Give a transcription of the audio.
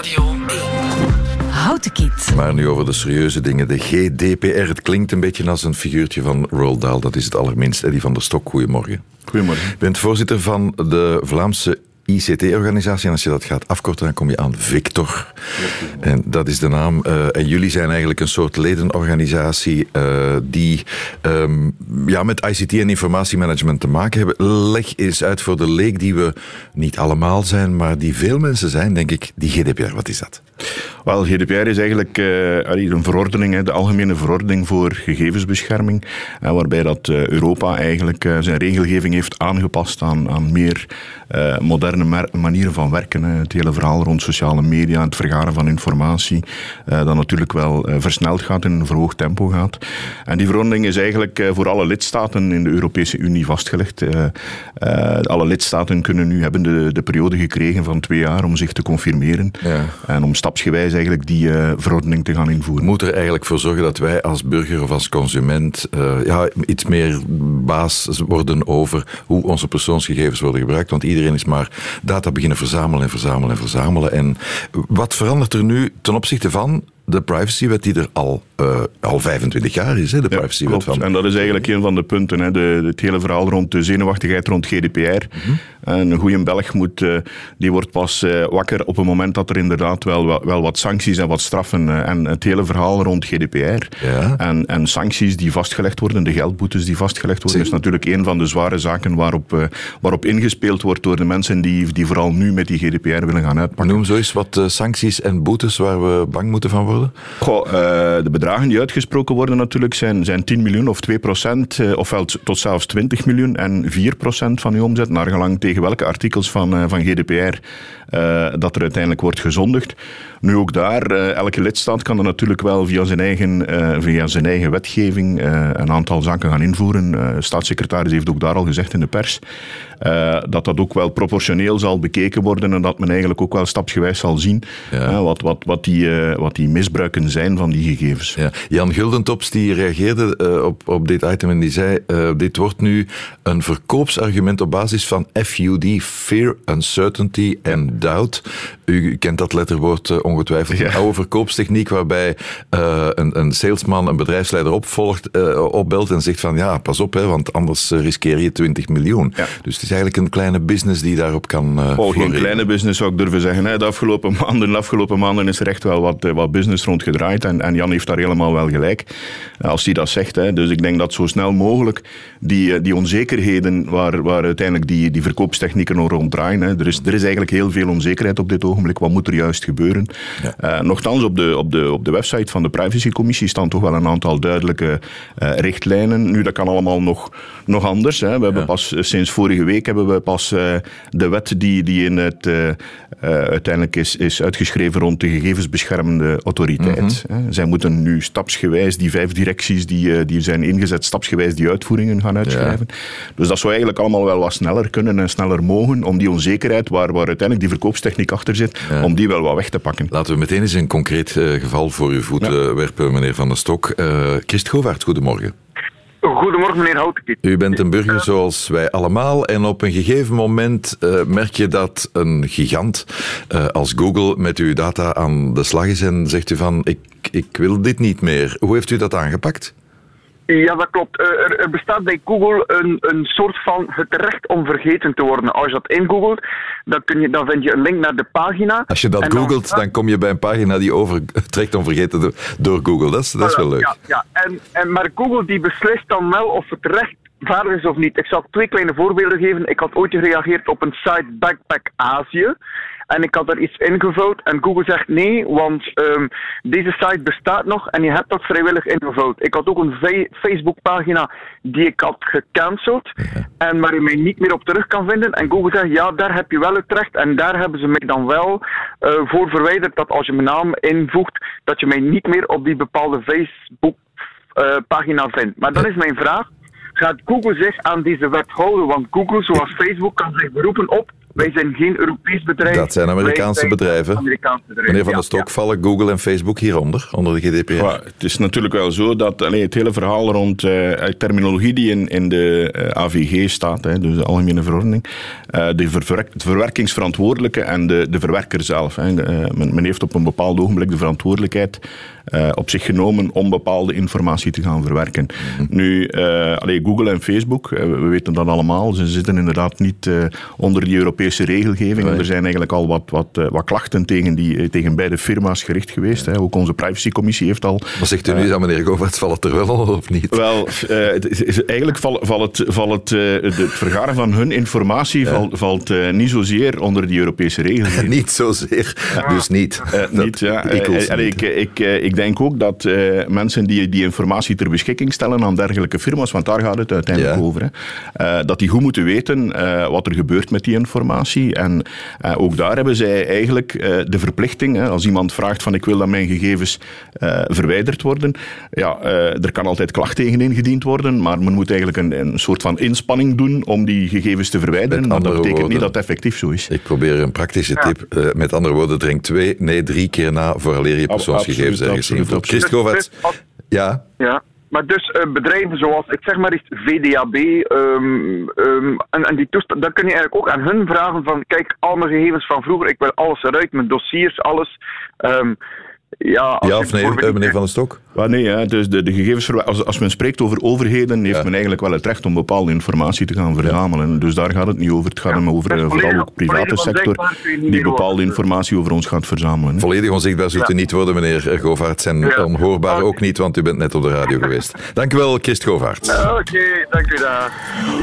Radio 1. Houten Kiet. Maar nu over de serieuze dingen. De GDPR, het klinkt een beetje als een figuurtje van Roald Dahl. Dat is het allerminst. Eddy van der Stok, goedemorgen. Goedemorgen. Je bent voorzitter van de Vlaamse ICT-organisatie. En als je dat gaat afkorten, dan kom je aan Victor. En dat is de naam. En jullie zijn eigenlijk een soort ledenorganisatie die met ICT en informatiemanagement te maken hebben. Leg eens uit voor de leek die we niet allemaal zijn, maar die veel mensen zijn, denk ik. Die GDPR, wat is dat? Wel, GDPR is eigenlijk een verordening, de algemene verordening voor gegevensbescherming, waarbij dat Europa eigenlijk zijn regelgeving heeft aangepast aan meer moderne manieren van werken. Het hele verhaal rond sociale media, het vergaren van informatie, dat natuurlijk wel versneld gaat en in een verhoogd tempo gaat. En die verordening is eigenlijk voor alle lidstaten in de Europese Unie vastgelegd. Alle lidstaten hebben de periode gekregen van 2 jaar om zich te confirmeren en om stapsgewijs eigenlijk die verordening te gaan invoeren. Moet er eigenlijk voor zorgen dat wij als burger of als consument iets meer baas worden over hoe onze persoonsgegevens worden gebruikt, want iedereen is maar data beginnen verzamelen. En wat verandert er nu ten opzichte van de privacywet die er al 25 jaar is, hè, de privacywet van. En dat is eigenlijk een van de punten. Hè. Het hele verhaal rond de zenuwachtigheid rond GDPR. Mm-hmm. Een goede Belg die wordt pas wakker op het moment dat er inderdaad wel wat sancties en wat straffen. En het hele verhaal rond GDPR en sancties die vastgelegd worden, de geldboetes die vastgelegd worden, is natuurlijk een van de zware zaken waarop ingespeeld wordt door de mensen die vooral nu met die GDPR willen gaan uitpakken. Noem zo eens wat sancties en boetes waar we bang moeten van worden. De bedragen die uitgesproken worden natuurlijk zijn 10 miljoen of 2%, ofwel tot zelfs 20 miljoen en 4% van uw omzet, naar gelang tegen welke artikels van GDPR dat er uiteindelijk wordt gezondigd. Nu ook daar, elke lidstaat kan er natuurlijk wel via zijn eigen wetgeving een aantal zaken gaan invoeren. Staatssecretaris heeft ook daar al gezegd in de pers dat ook wel proportioneel zal bekeken worden en dat men eigenlijk ook wel stapsgewijs zal zien wat die misbruiken zijn van die gegevens. Ja. Jan Guldentops die reageerde op dit item en die zei dit wordt nu een verkoopsargument op basis van FUD, Fear, Uncertainty and Doubt. U kent dat letterwoord ongetwijfeld. Een oude verkoopstechniek waarbij een salesman een bedrijfsleider opbelt en zegt van pas op, want anders riskeer je 20 miljoen. Ja. Dus het is eigenlijk een kleine business die daarop kan geen kleine business zou ik durven zeggen. Hè. De afgelopen maanden is er echt wel wat business rond gedraaid en Jan heeft daar helemaal wel gelijk als hij dat zegt. Hè. Dus ik denk dat zo snel mogelijk die onzekerheden waar uiteindelijk die verkoopstechnieken rond draaien. Hè. Er is eigenlijk heel veel onzekerheid op dit ogenblik. Wat moet er juist gebeuren? Ja. Nochtans, op de website van de Privacycommissie staan toch wel een aantal duidelijke richtlijnen. Nu, dat kan allemaal nog anders. Hè. We hebben pas sinds vorige week de wet die in het uiteindelijk is uitgeschreven rond de gegevensbeschermende autoriteit. Mm-hmm. Zij moeten nu stapsgewijs, die 5 directies die zijn ingezet, stapsgewijs die uitvoeringen gaan uitschrijven. Ja. Dus dat zou eigenlijk allemaal wel wat sneller kunnen en sneller mogen om die onzekerheid waar uiteindelijk die verkoopstechniek achter zit, om die wel wat weg te pakken. Laten we meteen eens een concreet geval voor uw voeten werpen, meneer Van der Stok. Christ Govaert, goedemorgen. Goedemorgen, meneer Houtenkiet. U bent een burger zoals wij allemaal en op een gegeven moment merk je dat een gigant als Google met uw data aan de slag is en zegt u van ik wil dit niet meer. Hoe heeft u dat aangepakt? Ja, dat klopt. Er bestaat bij Google een soort van het recht om vergeten te worden. Als je dat ingoogelt, dan vind je een link naar de pagina. Als je dat googelt, dan kom je bij een pagina die overtrekt om vergeten door Google. Dat is wel leuk. Ja. Maar Google die beslist dan wel of het recht vaardig is of niet. Ik zal 2 kleine voorbeelden geven. Ik had ooit gereageerd op een site Backpack Azië. En ik had er iets ingevuld en Google zegt nee, want deze site bestaat nog en je hebt dat vrijwillig ingevuld. Ik had ook een Facebook-pagina die ik had gecanceld en waar je mij niet meer op terug kan vinden. En Google zegt ja, daar heb je wel het recht en daar hebben ze mij dan wel voor verwijderd dat als je mijn naam invoegt, dat je mij niet meer op die bepaalde Facebook-pagina vindt. Maar dan is mijn vraag, gaat Google zich aan deze wet houden? Want Google, zoals Facebook, kan zich beroepen op Wij zijn geen Europees bedrijf. Dat zijn Amerikaanse Wij zijn bedrijven. Amerikaanse bedrijven. Meneer Van der Ja, Stok, vallen Google en Facebook hieronder, onder de GDPR? Ja, het is natuurlijk wel zo dat het hele verhaal rond terminologie die in de AVG staat, dus de Algemene Verordening, de verwerkingsverantwoordelijke en de verwerker zelf. Men heeft op een bepaald ogenblik de verantwoordelijkheid op zich genomen om bepaalde informatie te gaan verwerken. Nu, Google en Facebook, we weten dat allemaal, ze zitten inderdaad niet onder die Europese regelgeving. Nee. Er zijn eigenlijk al wat klachten tegen beide firma's gericht geweest. Ook onze privacycommissie heeft al... Wat zegt u nu aan meneer Govaerts, valt het er wel al of niet? Wel, eigenlijk valt het vergaren van hun informatie valt niet zozeer onder die Europese regelgeving. Niet zozeer, dus niet. Niet, ja. Ik denk ook dat mensen die informatie ter beschikking stellen aan dergelijke firma's, want daar gaat het uiteindelijk over, dat die goed moeten weten wat er gebeurt met die informatie. En ook daar hebben zij eigenlijk de verplichting, als iemand vraagt van ik wil dat mijn gegevens verwijderd worden, er kan altijd klacht tegen ingediend worden, maar men moet eigenlijk een soort van inspanning doen om die gegevens te verwijderen. Maar dat betekent niet dat het effectief zo is. Ik probeer een praktische tip. Met andere woorden, drink 3 keer na vooraleer je persoonsgegevens ergens invult. Christ Govaerts. Ja? Ja. Maar dus bedrijven zoals, ik zeg maar iets, VDAB en die toestand, dan kun je eigenlijk ook aan hun vragen van, kijk, al mijn gegevens van vroeger, ik wil alles eruit, mijn dossiers, alles. Ja of nee, meneer Van der Stok? Nee, dus de gegevens, als men spreekt over overheden, heeft men eigenlijk wel het recht om bepaalde informatie te gaan verzamelen. Dus daar gaat het niet over. Het gaat hem over vooral ook de private sector die bepaalde informatie over ons gaat verzamelen. Volledig onzichtbaar zult u niet worden, meneer Govaerts. En onhoorbaar ook niet, want u bent net op de radio geweest. Dank u wel, Christ Govaerts. Oké, dank u daar.